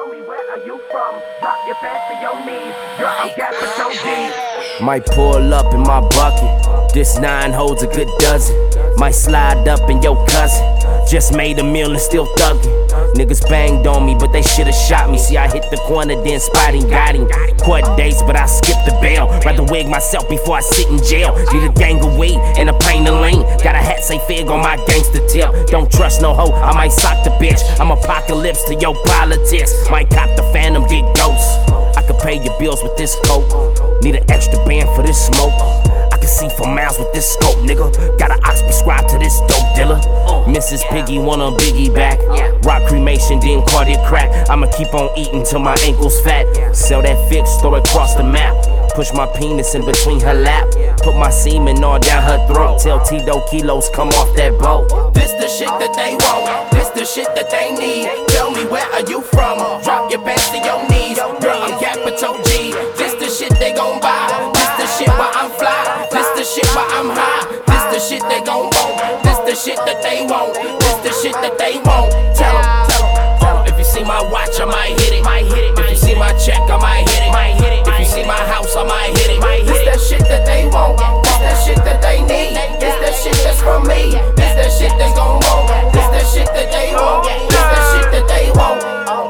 me where are you from? Drop your pants to your knees. Girl, I'm capital G. Might pull up in my bucket. This 9 holds a good dozen. Might slide up in your cousin. Just made a meal and still thuggin'. Niggas banged on me, but they should've shot me. See, I hit the corner, then spotting, got him. Court dates, but I skipped the bail. Rather wig myself before I sit in jail. Need a gang of weed and a pint of lean. Got a hat say fig on my gangster tip. Don't trust no hoe, I might sock the bitch. I'm apocalypse to your politics. Might cop the phantom, get ghosts. I could pay your bills with this coke. Need an extra band for this smoke. I can see for miles with this scope, nigga. Got an ox prescribed to this dope dealer. Mrs. Piggy want a biggie back. Rock cremation, then cardiac crack. I'ma keep on eating till my ankles fat. Sell that fix, throw it across the map. Push my penis in between her lap. Put my semen all down her throat. Tell Tito kilos come off that boat. This the shit that they want. This the shit that they need. Tell me where are you from? Drop your pants to your knees. Girl, I'm capital G. This the shit they gon' buy. This the shit where I'm fly. This the shit where I'm high. This the shit they gon' want. This the shit that they want. This the shit that they want. Tell 'em. If you see my watch, I might hit it. If you see my check, I might hit it. If you see my house, I might hit it. This that shit that they want. This that shit that they need. This that shit that's from me. This that shit they gon' want. This that shit that they want. This that shit that they want.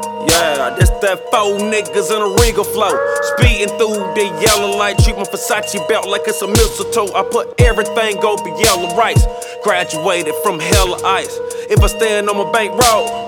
Yeah, this that 4 niggas in a Regal flow. Speeding through the yellow light, treat my Versace belt like it's a mistletoe. I put everything over yellow rice. Graduated from hella ice. If I stand on my bankroll,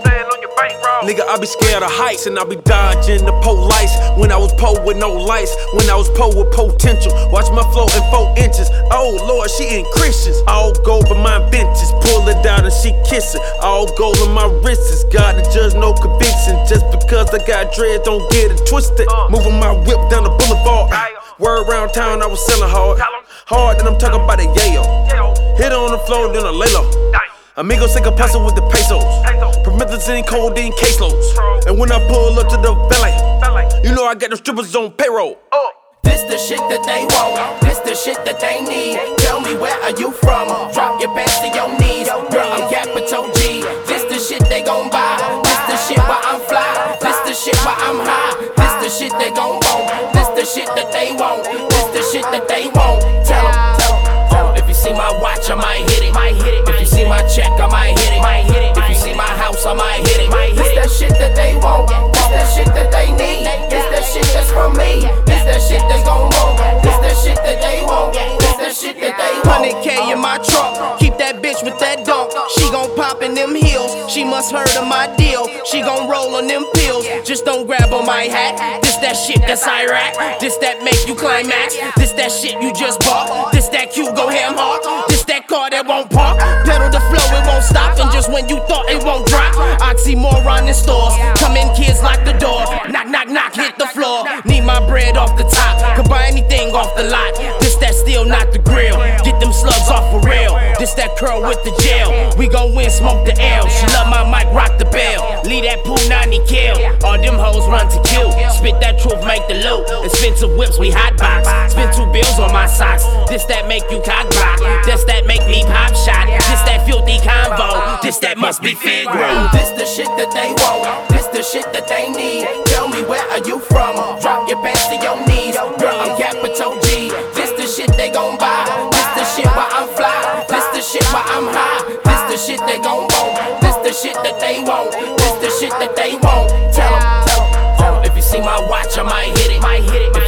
nigga, I be scared of heights and I be dodging the police. When I was po with no lights, when I was po with potential. Watch my flow in 4 inches. Oh Lord, she ain't Christians. All gold but my benches. Pull it out and she kiss it. All gold on my wrists. God the judge, no conviction. Just because I got dread, don't get it twisted. Moving my whip down the boulevard. Word around town, I was selling hard. Hard, then I'm talking about a yayo. Hit on the floor, then I lay low. Amigos take a puzzle with the pesos. Promethazine, codeine, caseloads. And when I pull up to the valet, you know I got the strippers on payroll. This the shit that they want. This the shit that they need. Tell me where are you from? Drop your pants to your knees. Girl, I'm capital G. This the shit they gon' buy. This the shit where I'm fly. This the shit where I'm high. This the shit they gon' want. This the shit that they want. This the shit that they want. Tell 'em. If you see my watch, I might hit it. If you see my check, I might hit it. If you see my house, I might hit it. This that shit that they want. This that shit that they need. This that shit that's from me. This that shit they gon' want. This that shit that they want. This that shit that they want. 100K in my trunk. Keep that bitch with that dunk. She gon' pop in them heels. She must heard of my deal. She gon' roll on them pills. Just don't grab on my hat. This that shit that's Iraq. This that make you climax. This that shit you just bought. This that cute go ham hard. This that car that won't park. Pedal the flow, it won't stop. And just when you thought it won't drop, oxymoron in stores. Come in, kids, lock the door. Knock, knock, knock, hit the floor. Need my bread off the top. Could buy anything off the lot. This that still not the grill. Get them slugs off for real. This that curl with the gel. We gon' win, smoke the L. She love my mic, rock the bell. Leave that pool 90 kill. All them hoes run to kill. Spit that truth, make the loot. Expensive whips, we hot box. Spend 2 bills on my socks. This that make you cock block. This that make me pop shot. This that filthy convo. This that must be Figaro. This the shit that they want. This the shit that they need. Tell me where are you from? Drop your pants to your knees. Girl, I'm capital G. This the shit they gon' buy. This the shit where I'm fly. This the shit where I'm high. This the shit they gon' want. This the shit that they want. This the shit that they want. Tell 'em. If you see my watch, I might hit it.